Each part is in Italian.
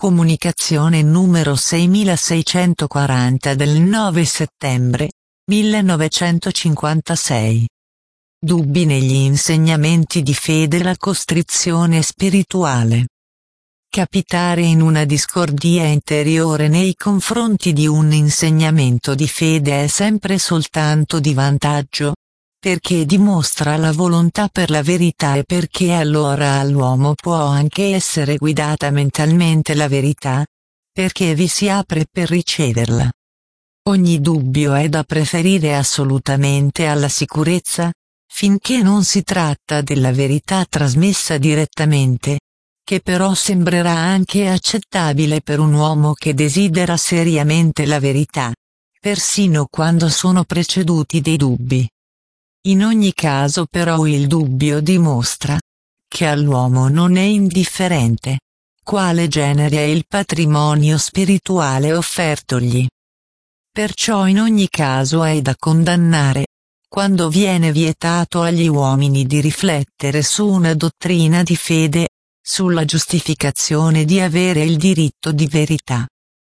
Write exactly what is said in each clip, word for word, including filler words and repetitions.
Comunicazione numero seimilaseicentoquaranta del nove settembre millenovecentocinquantasei. Dubbi negli insegnamenti di fede. La costrizione spirituale. Capitare in una discordia interiore nei confronti di un insegnamento di fede è sempre soltanto di vantaggio, perché dimostra la volontà per la verità e perché allora all'uomo può anche essere guidata mentalmente la verità, perché vi si apre per riceverla. Ogni dubbio è da preferire assolutamente alla sicurezza, finché non si tratta della verità trasmessa direttamente, che però sembrerà anche accettabile per un uomo che desidera seriamente la verità, persino quando sono preceduti dei dubbi. In ogni caso però il dubbio dimostra che all'uomo non è indifferente quale genere è il patrimonio spirituale offertogli. Perciò in ogni caso è da condannare quando viene vietato agli uomini di riflettere su una dottrina di fede, sulla giustificazione di avere il diritto di verità.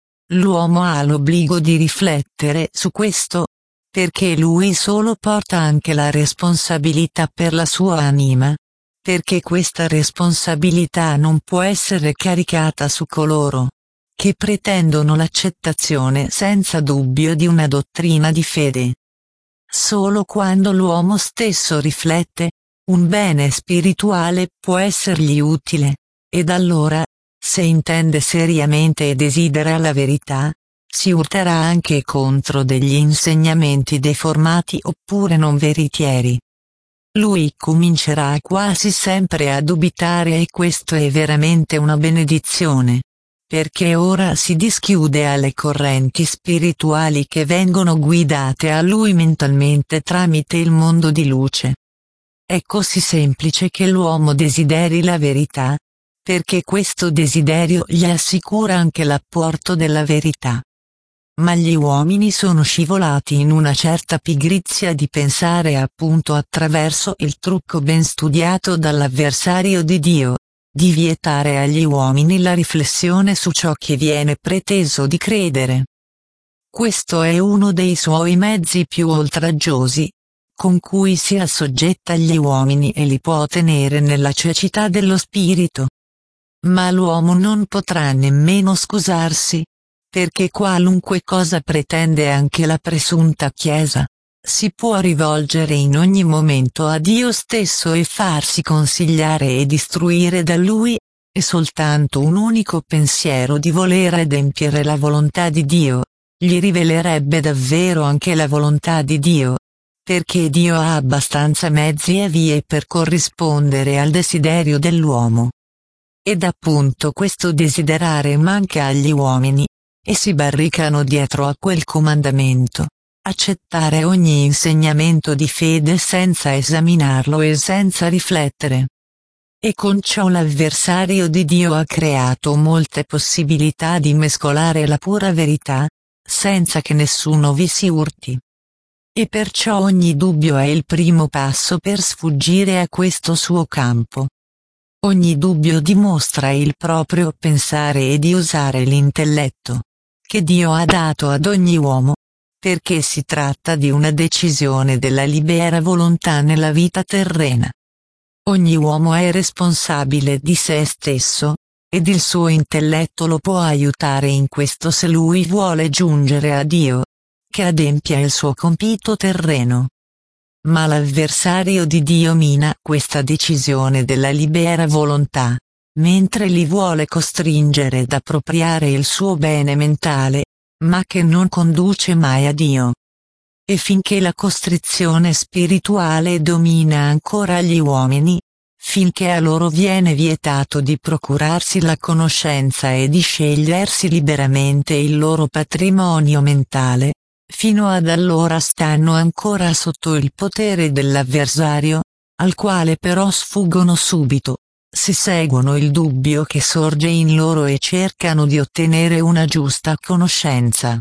L'uomo ha l'obbligo di riflettere su questo, perché lui solo porta anche la responsabilità per la sua anima, perché questa responsabilità non può essere caricata su coloro che pretendono l'accettazione senza dubbio di una dottrina di fede. Solo quando l'uomo stesso riflette, un bene spirituale può essergli utile, ed allora, se intende seriamente e desidera la verità, si urterà anche contro degli insegnamenti deformati oppure non veritieri. Lui comincerà quasi sempre a dubitare e questo è veramente una benedizione, perché ora si dischiude alle correnti spirituali che vengono guidate a lui mentalmente tramite il mondo di luce. È così semplice che l'uomo desideri la verità, perché questo desiderio gli assicura anche l'apporto della verità. Ma gli uomini sono scivolati in una certa pigrizia di pensare appunto attraverso il trucco ben studiato dall'avversario di Dio, di vietare agli uomini la riflessione su ciò che viene preteso di credere. Questo è uno dei suoi mezzi più oltraggiosi, con cui si assoggetta gli uomini e li può tenere nella cecità dello spirito. Ma l'uomo non potrà nemmeno scusarsi, perché qualunque cosa pretende anche la presunta Chiesa, si può rivolgere in ogni momento a Dio stesso e farsi consigliare e istruire da Lui, e soltanto un unico pensiero di voler adempiere la volontà di Dio, gli rivelerebbe davvero anche la volontà di Dio, perché Dio ha abbastanza mezzi e vie per corrispondere al desiderio dell'uomo. Ed appunto questo desiderare manca agli uomini, e si barricano dietro a quel comandamento, accettare ogni insegnamento di fede senza esaminarlo e senza riflettere. E con ciò l'avversario di Dio ha creato molte possibilità di mescolare la pura verità, senza che nessuno vi si urti. E perciò ogni dubbio è il primo passo per sfuggire a questo suo campo. Ogni dubbio dimostra il proprio pensare e di usare l'intelletto che Dio ha dato ad ogni uomo, perché si tratta di una decisione della libera volontà nella vita terrena. Ogni uomo è responsabile di se stesso, ed il suo intelletto lo può aiutare in questo se lui vuole giungere a Dio, che adempia il suo compito terreno. Ma l'avversario di Dio mina questa decisione della libera volontà, mentre li vuole costringere ad appropriare il suo bene mentale, ma che non conduce mai a Dio. E finché la costrizione spirituale domina ancora gli uomini, finché a loro viene vietato di procurarsi la conoscenza e di scegliersi liberamente il loro patrimonio mentale, fino ad allora stanno ancora sotto il potere dell'avversario, al quale però sfuggono subito, si seguono il dubbio che sorge in loro e cercano di ottenere una giusta conoscenza.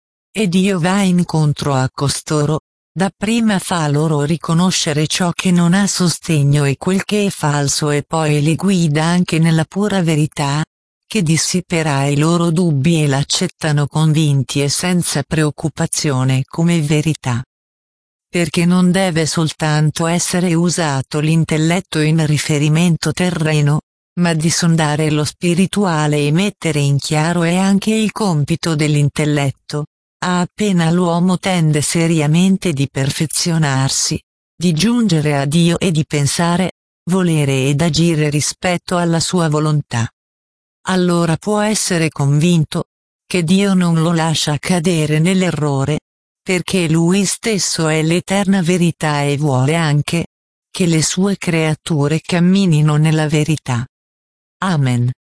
E Dio va incontro a costoro, dapprima fa loro riconoscere ciò che non ha sostegno e quel che è falso e poi li guida anche nella pura verità, che dissiperà i loro dubbi e l'accettano convinti e senza preoccupazione come verità. Perché non deve soltanto essere usato l'intelletto in riferimento terreno, ma di sondare lo spirituale e mettere in chiaro è anche il compito dell'intelletto, appena l'uomo tende seriamente di perfezionarsi, di giungere a Dio e di pensare, volere ed agire rispetto alla sua volontà. Allora può essere convinto che Dio non lo lascia cadere nell'errore, perché Lui stesso è l'eterna verità e vuole anche che le sue creature camminino nella verità. Amen.